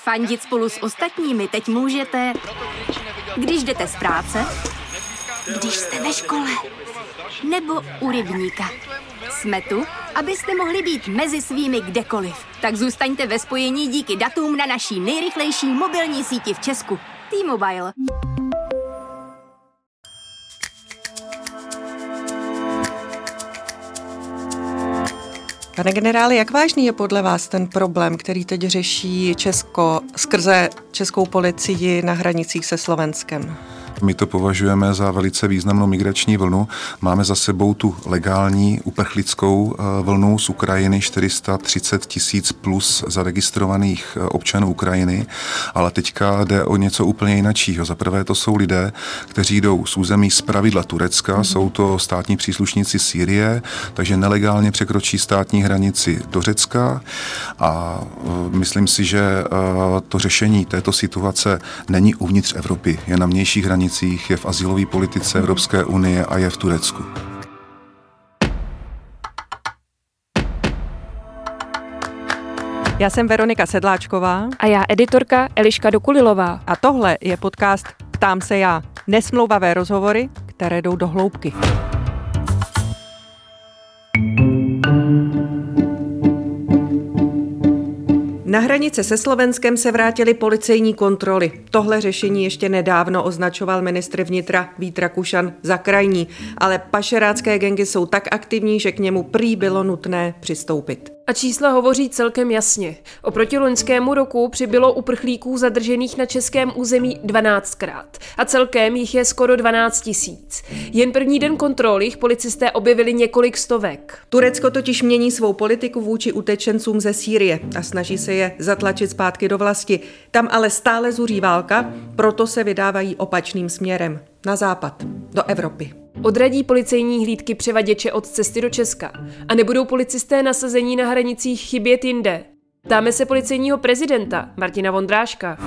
Fandit spolu s ostatními teď můžete, když jdete z práce, když jste ve škole, nebo u rybníka. Jsme tu, abyste mohli být mezi svými kdekoliv. Tak zůstaňte ve spojení díky datům na naší nejrychlejší mobilní síti v Česku. T-Mobile. Pane generále, jak vážný je podle vás ten problém, který teď řeší Česko skrze českou policii na hranicích se Slovenskem? My to považujeme za velice významnou migrační vlnu. Máme za sebou tu legální uprchlickou vlnu z Ukrajiny, 430 000 plus zaregistrovaných občanů Ukrajiny, ale teďka jde o něco úplně jiného. Za prvé to jsou lidé, kteří jdou z území zpravidla Turecka, jsou to státní příslušníci Sýrie, takže nelegálně překročí státní hranici do Řecka a myslím si, že to řešení této situace není uvnitř Evropy, je na vnějších hranicích, je v azylové politice Evropské unie a je v Turecku. Já jsem Veronika Sedláčková. A já editorka Eliška Dokulilová. A tohle je podcast Ptám se já. Nesmlouvavé rozhovory, které jdou do hloubky. Na hranice se Slovenskem se vrátily policejní kontroly. Tohle řešení ještě nedávno označoval ministr vnitra Vít Rakušan za krajní, ale pašerácké gangy jsou tak aktivní, že k němu prý bylo nutné přistoupit. A čísla hovoří celkem jasně. Oproti loňskému roku přibylo uprchlíků zadržených na českém území 12krát. A celkem jich je skoro 12 000. Jen první den kontrol jich policisté objevili několik stovek. Turecko totiž mění svou politiku vůči utečencům ze Sýrie a snaží se je zatlačit zpátky do vlasti. Tam ale stále zuří válka, proto se vydávají opačným směrem. Na západ, do Evropy. Odradí policejní hlídky převaděče od cesty do Česka. A nebudou policisté nasazení na hranicích chybět jinde. Ptáme se policejního prezidenta Martina Vondráška.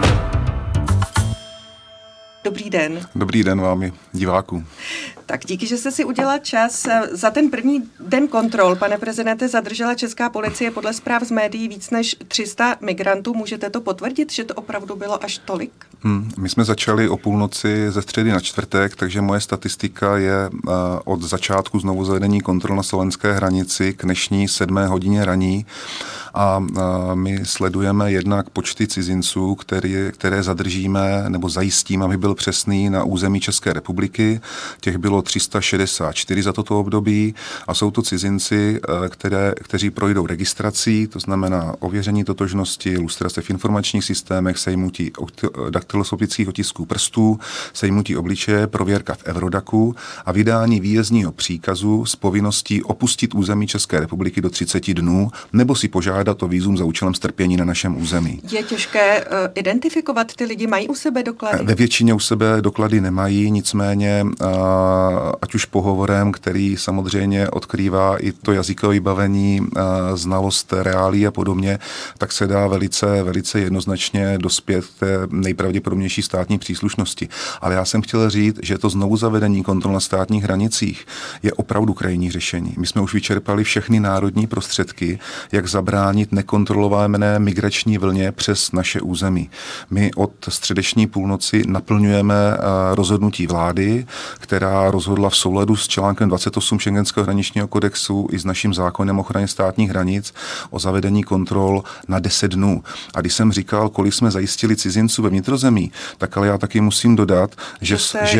Dobrý den. Dobrý den vám i diváků. Tak díky, že jste si udělal čas. Za ten první den kontrol, pane prezidente, zadržela česká policie podle zpráv z médií víc než 300 migrantů. Můžete to potvrdit, že to opravdu bylo až tolik? My jsme začali o půlnoci ze středy na čtvrtek, takže moje statistika je od začátku znovu zavedení kontrol na slovenské hranici k dnešní 7 hodině raní. A my sledujeme jednak počty cizinců, které zadržíme nebo zajistíme, aby byl přesný, na území České republiky. Těch bylo 364 za toto období a jsou to cizinci, kteří projdou registrací, to znamená ověření totožnosti, lustrace v informačních systémech, sejmutí daktyloskopických otisků prstů, sejmutí obličeje, prověrka v Eurodacu a vydání výjezdního příkazu s povinností opustit území České republiky do 30 dnů nebo si požádat o vízum za účelem strpění na našem území. Je těžké identifikovat ty lidi, mají u sebe doklady? Ve většině u sebe doklady nemají, nicméně ať už pohovorem, který samozřejmě odkrývá i to jazykové vybavení, znalost reálí a podobně, tak se dá velice jednoznačně dospět k té nejpravděpodobnější státní příslušnosti. Ale já jsem chtěl říct, že to znovu zavedení kontrol na státních hranicích je opravdu krajní řešení. My jsme už vyčerpali všechny národní prostředky, jak zabránit nekontrolované migrační vlně přes naše území. My od středeční půlnoci naplňujeme rozhodnutí vlády, která rozhodla v souladu s článkem 28 Schengenského hraničního kodexu i s naším zákonem o ochraně státních hranic o zavedení kontrol na 10 dnů. A když jsem říkal, kolik jsme zajistili cizinců ve vnitrozemí, tak ale já taky musím dodat, že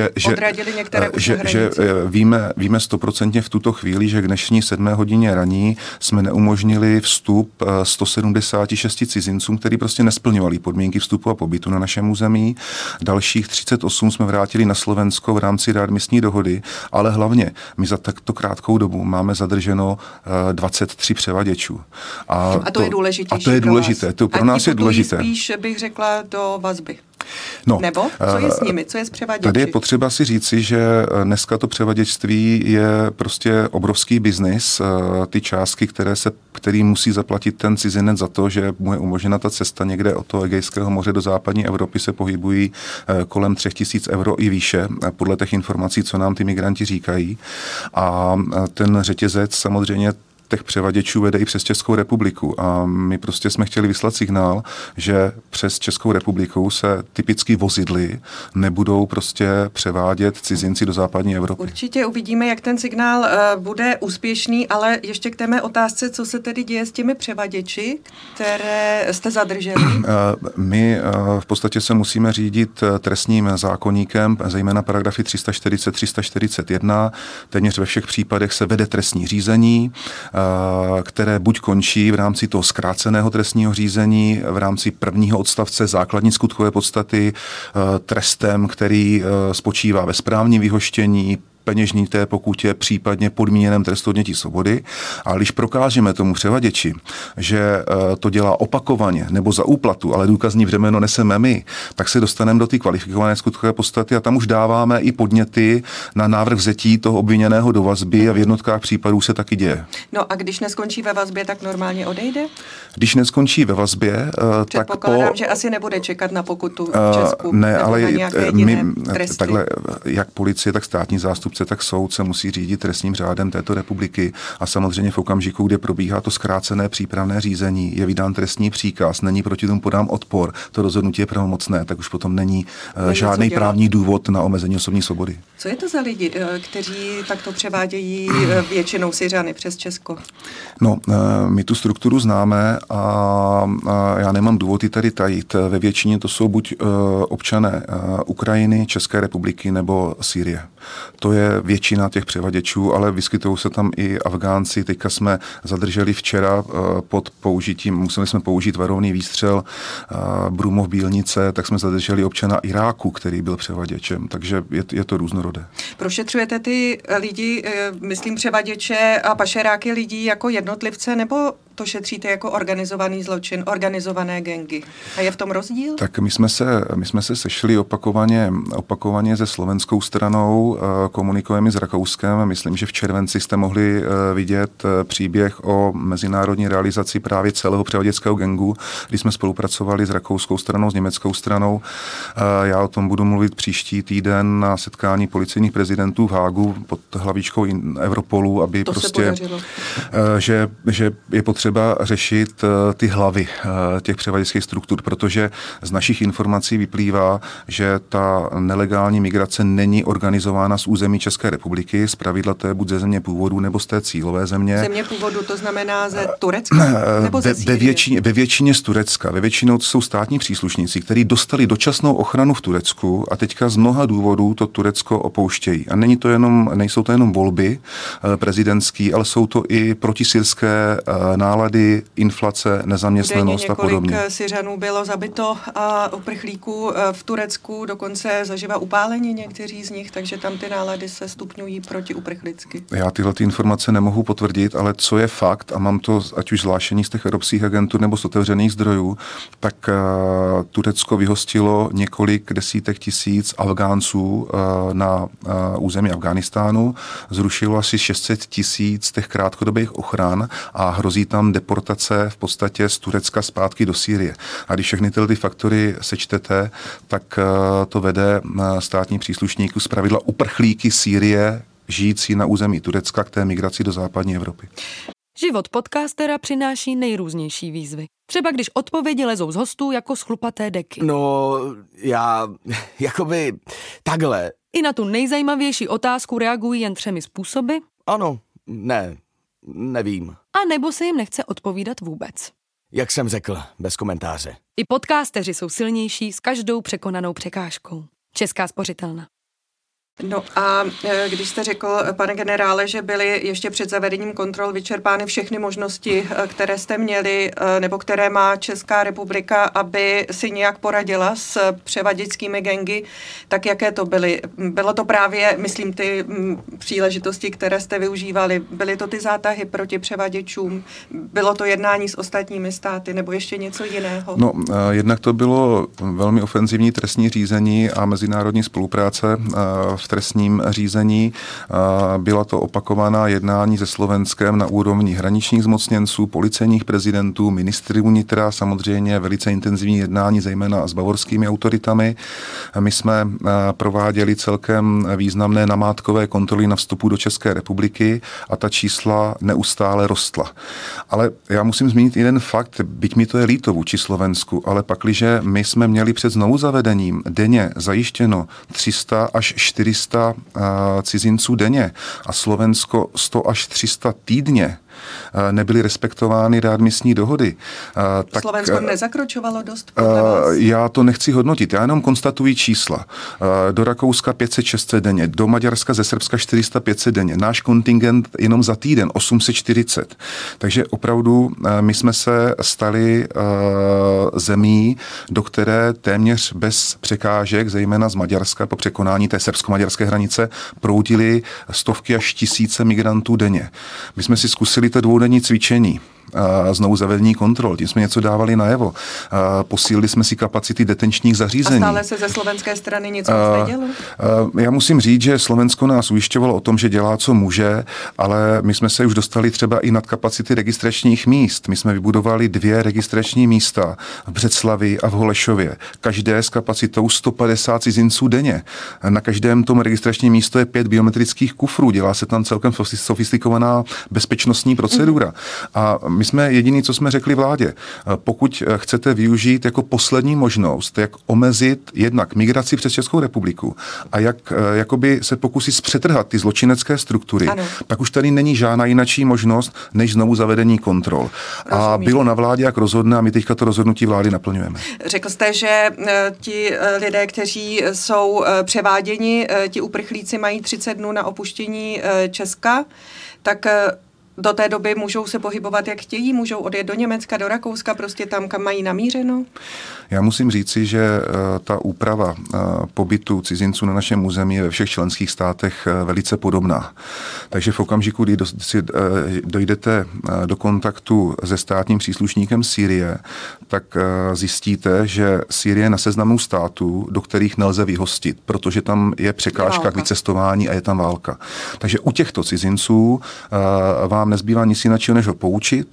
víme 100% v tuto chvíli, že k dnešní 7 hodině raní jsme neumožnili vstup 176 cizincům, kteří prostě nesplňovali podmínky vstupu a pobytu na našem území. Dalších 38 jsme vrátili na Slovensko v rámci readmisní dohody, ale hlavně my za takto krátkou dobu máme zadrženo 23 převaděčů. A to je důležitější. A to je důležité. To pro nás je důležité. Spíš bych řekla do vazby. No, nebo co je s nimi, co je s převaděči? Tady je potřeba si říci, že dneska to převaděčství je prostě obrovský biznis. Ty částky, který musí zaplatit ten cizinec za to, že mu je umožněna ta cesta někde od toho Egejského moře do západní Evropy, se pohybují kolem 3 000 euro i výše, podle těch informací, co nám ty migranti říkají. A ten řetězec samozřejmě těch převaděčů vede i přes Českou republiku a my prostě jsme chtěli vyslat signál, že přes Českou republiku se typicky vozidly nebudou prostě převádět cizinci do západní Evropy. Určitě uvidíme, jak ten signál bude úspěšný, ale ještě k té mé otázce, co se tedy děje s těmi převaděči, které jste zadrželi? My v podstatě se musíme řídit trestním zákoníkem, zejména paragrafy 340, 341. Téměř ve všech případech se vede trestní řízení, které buď končí v rámci toho zkráceného trestního řízení, v rámci prvního odstavce základní skutkové podstaty trestem, který spočívá ve správním vyhoštění, peněžní té pokutě, případně podmíněném trestu odnětí svobody. A když prokážeme tomu převaděči, že to dělá opakovaně nebo za úplatu, ale důkazní břemeno neseme my, tak se dostaneme do té kvalifikované skutkové podstaty a tam už dáváme i podněty na návrh vzetí toho obviněného do vazby a v jednotkách případů se taky děje. No a když neskončí ve vazbě, tak normálně odejde? Když neskončí ve vazbě, předpokládám, že asi nebude čekat na pokutu v Česku. Ne, ale my, tresty. takhle, jak policie, tak státní zástupce, tak soud se musí řídit trestním řádem této republiky a samozřejmě v okamžiku, kdy probíhá to zkrácené přípravné řízení, je vydán trestní příkaz, není proti tomu podám odpor, to rozhodnutí je pravomocné, tak už potom není žádný právní důvod na omezení osobní svobody. Co je to za lidi, kteří takto převádějí většinou Syřany přes Česko? No, my tu strukturu známe a já nemám důvod ji tady tajit. Ve většině to jsou buď občané Ukrajiny, České republiky nebo Sýrie. To je většina těch převaděčů, ale vyskytují se tam i Afgánci. Teďka jsme zadrželi včera pod použitím, museli jsme použít varovný výstřel Brumov Bílnice, tak jsme zadrželi občana Iráku, který byl převaděčem, takže je to různorodé. Prošetřujete ty lidi, myslím převaděče a pašeráky lidí jako jednotlivce, nebo to šetříte jako organizovaný zločin, organizované gangy? A je v tom rozdíl? Tak my jsme se sešli opakovaně se slovenskou stranou, komunikujeme s Rakouskem. Myslím, že v červenci jste mohli vidět příběh o mezinárodní realizaci právě celého převaděčského gangu, kdy jsme spolupracovali s rakouskou stranou, s německou stranou. Já o tom budu mluvit příští týden na setkání policejních prezidentů v Hágu pod hlavičkou Europolu, aby to prostě, že je potřeba řešit ty hlavy těch převaděčských struktur, protože z našich informací vyplývá, že ta nelegální migrace není organizována z území České republiky, zpravidla to je buď ze země původu nebo z té cílové země. Země původu, to znamená ze Turecka nebo ze Sýrie? Ve většině z Turecka. Ve většinou jsou státní příslušníci, kteří dostali dočasnou ochranu v Turecku a teďka z mnoha důvodů to Turecko opouštějí. A nejsou to jenom volby prezidentský, ale jsou to i protisyrské nálady, inflace, nezaměstnanost a podobně. Několik Syřanů bylo zabito a uprchlíků v Turecku, dokonce zaživa upálení někteří z nich, takže tam ty nálady se stupňují protiuprchlicky. Já tyhle informace nemohu potvrdit, ale co je fakt, a mám to ať už zvlášení z těch evropských agentur nebo z otevřených zdrojů, tak Turecko vyhostilo několik desítek tisíc Afgánců na území Afghánistánu, zrušilo asi 600 tisíc těch krátkodobých ochran a hrozí tam deportace v podstatě z Turecka zpátky do Sýrie. A když všechny tyhle faktory sečtete, tak to vede státní příslušníků zpravidla uprchlíky Sýrie, žijící na území Turecka k té migraci do západní Evropy. Život podcastera přináší nejrůznější výzvy. Třeba když odpovědi lezou z hostů jako z chlupaté deky. No, já jakoby takhle. I na tu nejzajímavější otázku reagují jen 3 způsoby. Ano, nevím. A nebo se jim nechce odpovídat vůbec. Jak jsem řekl, bez komentáře. I podcasteři jsou silnější s každou překonanou překážkou. Česká spořitelna. No a když jste řekl, pane generále, že byly ještě před zavedením kontrol vyčerpány všechny možnosti, které jste měli, nebo které má Česká republika, aby si nějak poradila s převaděčskými gangy, tak jaké to byly? Bylo to právě, myslím, ty příležitosti, které jste využívali, byly to ty zátahy proti převaděčům, bylo to jednání s ostatními státy, nebo ještě něco jiného? No, jednak to bylo velmi ofenzivní trestní řízení a mezinárodní spolupráce v v trestním řízení. Byla to opakovaná jednání se Slovenskem na úrovni hraničních zmocněnců, policejních prezidentů, ministrů vnitra, samozřejmě velice intenzivní jednání, zejména s bavorskými autoritami. My jsme prováděli celkem významné namátkové kontroly na vstupu do České republiky a ta čísla neustále rostla. Ale já musím zmínit jeden fakt, byť mi to je líto vůči Slovensku, ale pakliže my jsme měli před znovuzavedením denně zajištěno 300 až 400 cizinců denně a Slovensko 100 až 300 týdně, nebyly respektovány readmisní dohody. Tak Slovensko nezakročovalo dost? Já to nechci hodnotit, já jenom konstatuji čísla. Do Rakouska 500-600 denně, do Maďarska ze Srbska 400-500 denně, náš kontingent jenom za týden 840. Takže opravdu my jsme se stali zemí, do které téměř bez překážek, zejména z Maďarska po překonání té srbsko-maďarské hranice, proudily stovky až tisíce migrantů denně. My jsme si zkusili to dvoudenní cvičení, znovu zavedení kontrol, tím jsme něco dávali najevo. Posílili jsme si kapacity detenčních zařízení. A stále se ze slovenské strany něco nedělo? Já musím říct, že Slovensko nás ujišťovalo o tom, že dělá, co může, ale my jsme se už dostali třeba i nad kapacity registračních míst. My jsme vybudovali 2 registrační místa v Břeclavi a v Holešově. Každé s kapacitou 150 cizinců denně. Na každém tom registračním místu je 5 biometrických kufrů. Dělá se tam celkem sofistikovaná bezpečnostní procedura. A my jsme jediný, co jsme řekli vládě, pokud chcete využít jako poslední možnost, jak omezit jednak migraci přes Českou republiku a jak jakoby se pokusit zpřetrhat ty zločinecké struktury, pak už tady není žádná jinačí možnost, než znovu zavedení kontrol. Rozumím. A bylo na vládě, jak rozhodne, a my teďka to rozhodnutí vlády naplňujeme. Řekl jste, že ti lidé, kteří jsou převáděni, ti uprchlíci mají 30 dnů na opuštění Česka, tak do té doby můžou se pohybovat, jak chtějí, můžou odjet do Německa, do Rakouska, prostě tam, kam mají namířeno? Já musím říci, že ta úprava pobytu cizinců na našem území je ve všech členských státech velice podobná. Takže v okamžiku, kdy dojdete do kontaktu se státním příslušníkem Sýrie, tak zjistíte, že Sýrie je na seznamu států, do kterých nelze vyhostit, protože tam je překážka k vycestování a je tam válka. Takže u těchto cizinců vám nezbývá nic jiného, než ho poučit,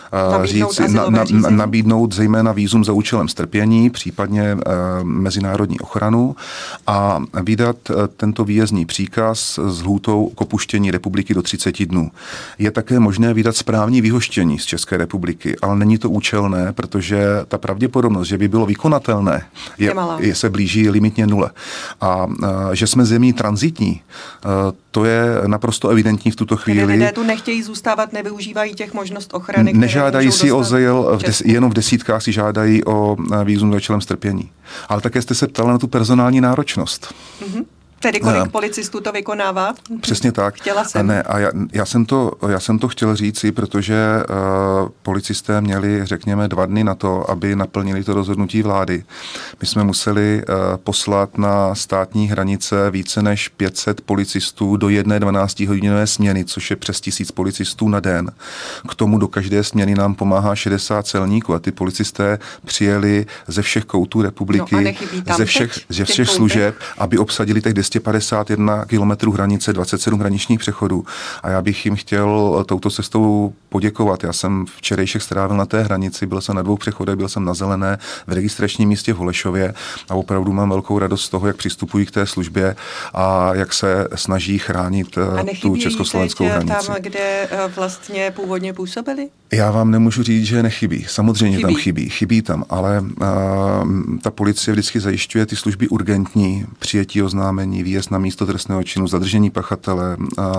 nabídnout zejména vízum za účelem strpění, případně mezinárodní ochranu a vydat tento výjezdní příkaz s lhůtou k opuštění republiky do 30 dnů. Je také možné vydat správní vyhoštění z České republiky, ale není to účelné, protože ta pravděpodobnost, že by bylo vykonatelné, se blíží limitně 0. A že jsme zemí tranzitní, to je naprosto evidentní v tuto chvíli. Tedy lidé tu nechtějí zůstávat, nevyužívají těch možnost ochrany, nežádají si o azyl, jenom v desítkách si žádají o vízum za účelem strpění. Ale také jste se ptala na tu personální náročnost. Mm-hmm. Tedy kolik policistů to vykonává? Přesně tak. Chtěla jsem. Ne, a já jsem to chtěl říci, protože policisté měli, řekněme, 2 dny na to, aby naplnili to rozhodnutí vlády. My jsme museli poslat na státní hranice více než 500 policistů do jedné 12hodinové směny, což je přes 1000 policistů na den. K tomu do každé směny nám pomáhá 60 celníků a ty policisté přijeli ze všech koutů republiky, ze všech služeb, aby obsadili těch 251 kilometrů hranice, 27 hraničních přechodů. A já bych jim chtěl touto cestou poděkovat. Já jsem včerejšek strávil na té hranici, byl jsem na 2 přechodech, byl jsem na Zelené, v registračním místě v Holešově a opravdu mám velkou radost z toho, jak přistupují k té službě a jak se snaží chránit tu československou hranici. Tam, kde vlastně původně působili? Já vám nemůžu říct, že nechybí. Samozřejmě tam chybí tam, ale ta policie vždycky zajišťuje ty služby urgentní, přijetí oznámení, výjezd na místo trestného činu, zadržení pachatele,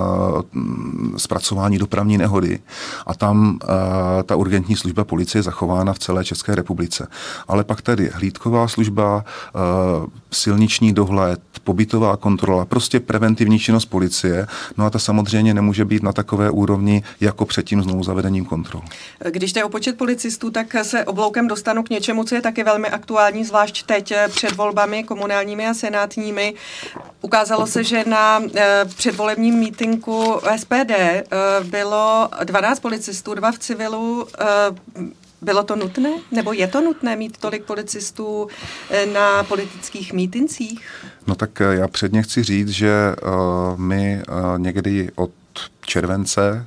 zpracování dopravní nehody a tam ta urgentní služba policie je zachována v celé České republice. Ale pak tady hlídková služba, silniční dohled, pobytová kontrola, prostě preventivní činnost policie, no a ta samozřejmě nemůže být na takové úrovni jako předtím znovu zavedením kontrol. Když jde o počet policistů, tak se obloukem dostanu k něčemu, co je taky velmi aktuální, zvlášť teď před volbami komunálními a senátními. Ukázalo se, že na předvolebním mítinku SPD bylo 12 policistů, 2 v civilu, Bylo to nutné? Nebo je to nutné mít tolik policistů na politických mítincích? No tak já předně chci říct, že my někdy od července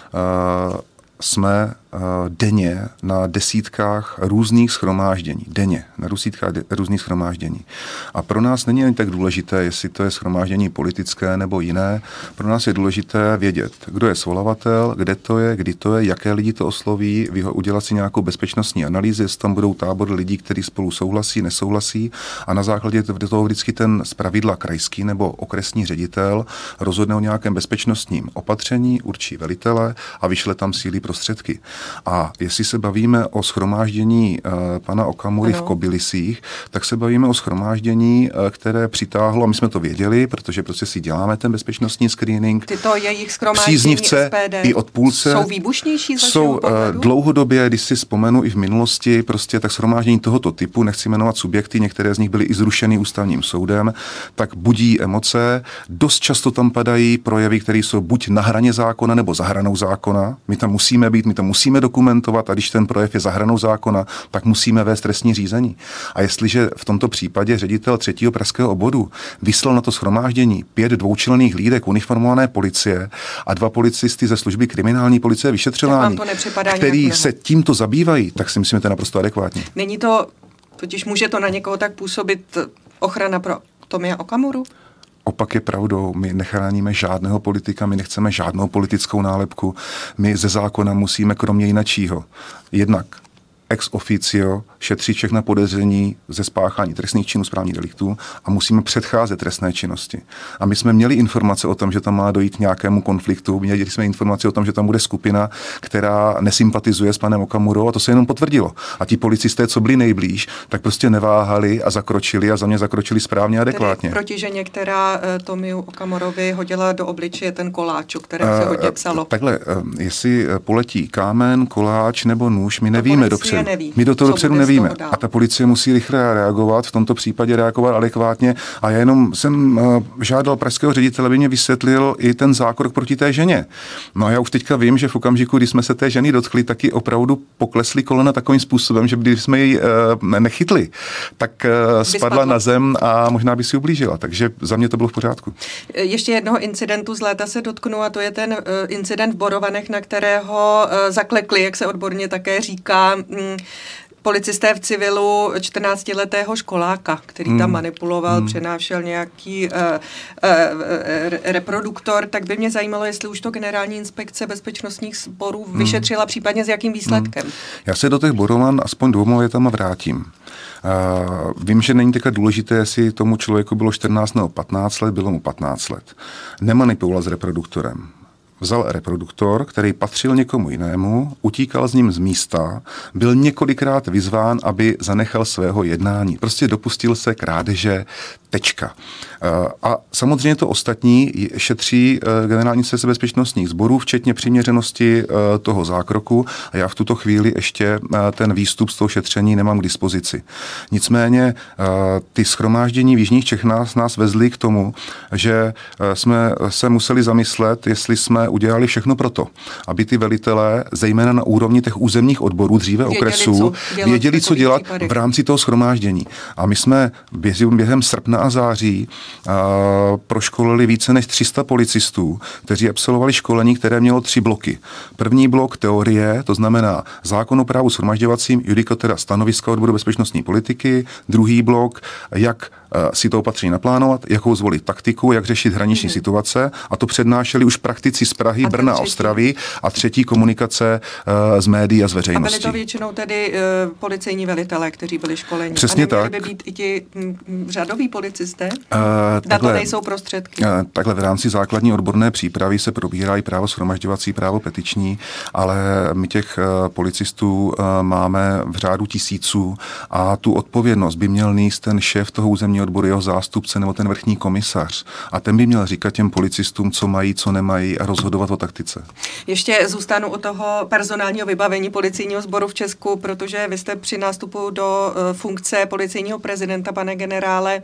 jsme denně na desítkách různých shromáždění. Denně na desítkách různých shromáždění. A pro nás není ani tak důležité, jestli to je shromáždění politické nebo jiné. Pro nás je důležité vědět, kdo je svolavatel, kde to je, kdy to je, jaké lidi to osloví, udělat si nějakou bezpečnostní analýzu, jestli tam budou tábory lidí, kteří spolu souhlasí, nesouhlasí, a na základě toho vždycky ten zpravidla krajský nebo okresní ředitel rozhodne o nějakém bezpečnostním opatření, určí velitele a vyšle tam síly prostředky. A jestli se bavíme o shromáždění pana Okamury v Kobylisích, tak se bavíme o shromáždění, které přitáhlo, a my jsme to věděli, protože prostě si děláme ten bezpečnostní screening. Tyto jejich shromáždění příznivce SPD i odpůlce jsou výbušnější? Jsou dlouhodobě, když si vzpomenu i v minulosti, prostě tak shromáždění tohoto typu, nechci jmenovat subjekty, některé z nich byly i zrušeny ústavním soudem, tak budí emoce. Dost často tam padají projevy, které jsou buď na hraně zákona nebo za hranou zákona. My tam musíme být, my to musíme dokumentovat, a když ten projev je za hranou zákona, tak musíme vést trestní řízení. A jestliže v tomto případě ředitel 3. pražského obvodu vyslal na to shromáždění 5 dvoučlenných hlídek uniformované policie a 2 policisty ze služby kriminální policie vyšetřování, který se tímto zabývají, tak si myslím, že to je naprosto adekvátní. Není to, totiž může to na někoho tak působit ochrana pro Tomia Okamuru? Opak je pravdou, my nechráníme žádného politika, my nechceme žádnou politickou nálepku, my ze zákona musíme kromě jinačího jednak ex officio šetřit všechna podezření ze spáchání trestných činů, správních deliktů, a musíme předcházet trestné činnosti. A my jsme měli informace o tom, že tam má dojít k nějakému konfliktu, měli jsme informace o tom, že tam bude skupina, která nesympatizuje s panem Okamurou, a to se jenom potvrdilo. A ti policisté, co byli nejblíž, tak prostě neváhali a zakročili, a za mě zakročili správně a adekvátně. Tedy protiženě, která Tomiu Okamurovi hodila do obličeje ten koláč, o kterém se hodně psalo. Takhle, jestli poletí kámen, koláč nebo nůž, my nevíme dopředu. My do toho dopředu nevíme. A ta policie musí rychle reagovat, v tomto případě reagovat adekvátně. A já jenom jsem žádal pražského ředitele, aby mě vysvětlil i ten zákrok proti té ženě. No a já už teďka vím, že v okamžiku, kdy jsme se té ženy dotkli, taky opravdu poklesly kolena takovým způsobem, že když jsme ji nechytli, tak spadla na zem a možná by si ublížila. Takže za mě to bylo v pořádku. Ještě jednoho incidentu z léta se dotknu, a to je ten incident v Borovanech, na kterého zaklekli, jak se odborně také říká, policisté v civilu 14letého školáka, který tam manipuloval, přenášel nějaký reproduktor. Tak by mě zajímalo, jestli už to Generální inspekce bezpečnostních sborů vyšetřila, případně s jakým výsledkem. Já se do těch Borovan aspoň 2 větama vrátím. Vím, že není teďka důležité, jestli tomu člověku bylo 14 nebo 15 let, bylo mu 15 let. Nemanipuloval s reproduktorem. Vzal reproduktor, který patřil někomu jinému, utíkal s ním z místa, byl několikrát vyzván, aby zanechal svého jednání. Prostě dopustil se krádeže, tečka. A samozřejmě to ostatní šetří Generální inspekce bezpečnostních sborů, včetně přiměřenosti toho zákroku, a já v tuto chvíli ještě ten výstup z toho šetření nemám k dispozici. Nicméně ty shromáždění v jižních Čechách nás vezly k tomu, že jsme se museli zamyslet, jestli jsme udělali všechno proto, aby ty velitelé, zejména na úrovni těch územních odborů, dříve okresů, věděli, co dělat v rámci toho shromáždění. A my jsme během srpna a září proškolili více než 300 policistů, kteří absolvovali školení, které mělo 3 bloky. První blok teorie, to znamená zákon o právu shromažďovacím, judikatura stanoviska odboru bezpečnostní politiky, druhý blok, jak si to opatření naplánovat, jakou zvolit taktiku, jak řešit hraniční situace, a to přednášeli už praktici z Prahy, Brna a Ostravy, a třetí komunikace z médií a z veřejností. A byli to většinou tedy policejní velitelé, kteří byli školeni. Přesně tak. A neměli by být i ti řadoví policisté? Na to nejsou prostředky. Takhle v rámci základní odborné přípravy se probírá i právo shromažďovací, právo petiční, ale my těch policistů máme v řádu tisíců a tu odpovědnost by měl nést ten šéf toho územního policejní odbor, jeho zástupce nebo ten vrchní komisař. A ten by měl říkat těm policistům, co mají, co nemají a rozhodovat o taktice. Ještě zůstanu u toho personálního vybavení policejního sboru v Česku, protože vy jste při nástupu do funkce policejního prezidenta, pane generále,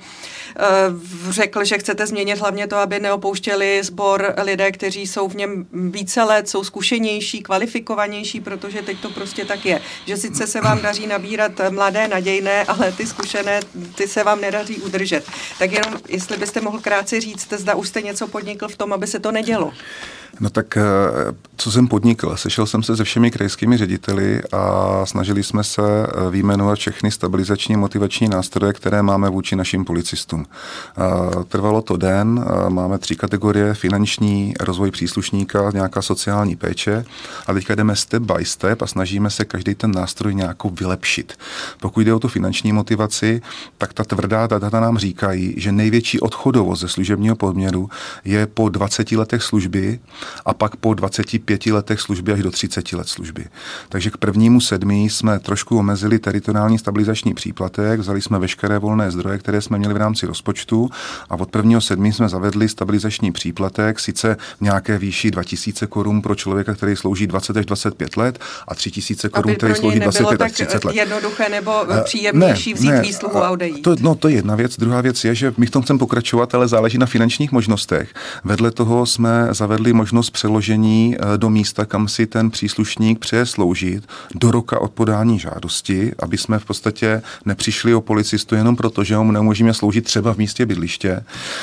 řekl, že chcete změnit hlavně to, aby neopouštěli sbor lidé, kteří jsou v něm více let, jsou zkušenější, kvalifikovanější, protože teď to prostě tak je. Že sice se vám daří nabírat mladé, nadějné, ale ty zkušené, ty se vám nedaří udržet. Tak jenom, jestli byste mohl krátce říct, zda už jste něco podnikl v tom, aby se to nedělo. No tak, co jsem podnikl? Sešel jsem se se všemi krajskými řediteli a snažili jsme se vyjmenovat všechny stabilizační motivační nástroje, které máme vůči našim policistům. Trvalo to den, máme 3 kategorie: finanční, rozvoj příslušníka, nějaká sociální péče, a teďka jdeme step by step a snažíme se každý ten nástroj nějakou vylepšit. Pokud jde o tu finanční motivaci, tak ta tvrdá data nám říkají, že největší odchodovost ze služebního poměru je po 20 letech služby a pak po 25 letech služby až do 30 let služby. Takže k 1.7. jsme trošku omezili teritoriální stabilizační příplatek, vzali jsme veškeré volné zdroje, které jsme měli v rámci rozpočtu, a od 1.7. jsme zavedli stabilizační příplatek, sice v nějaké výši 2000 korun pro člověka, který slouží 20 až 25 let, a 3000 korun, který slouží 25 až 30 let. Jednoduché nebo příjemnější vzít výsluhu a odejít. To je jedna věc. Druhá věc je, že my v tom chceme pokračovat, ale záleží na finančních možnostech. Vedle toho jsme zavedli možnost přeložení do místa, kam si ten příslušník přeje sloužit, do roka od podání žádosti, aby jsme v podstatě nepřišli o policistu jenom proto, že mu neumožníme sloužit třeba v místě bydliště.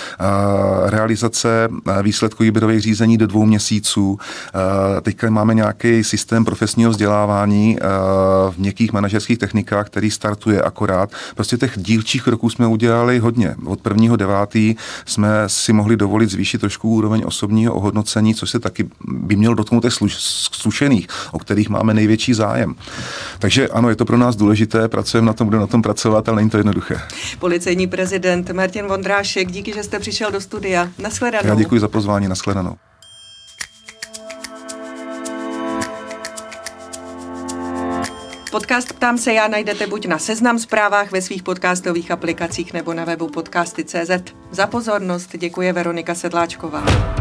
Realizace výsledků výběrových řízení do 2 měsíců. Teďka máme nějaký systém profesního vzdělávání v měkkých manažerských technikách, který startuje akorát. Prostě těch dílčích kroků jsme udělali hodně. Od 1.9. jsme si mohli dovolit zvýšit trošku úroveň osobního ohodnocení, což se taky by mělo dotknout těch zkušených, o kterých máme největší zájem. Takže ano, je to pro nás důležité, pracujeme na tom, budeme na tom pracovat, ale není to jednoduché. Policejní prezident Martin Vondrášek, díky, že jste přišel do studia. Nashledanou. Já děkuji za pozvání, nashledanou. Podcast Ptám se já najdete buď na Seznam Zprávách, ve svých podcastových aplikacích nebo na webu podcasty.cz. Za pozornost děkuje Veronika Sedláčková.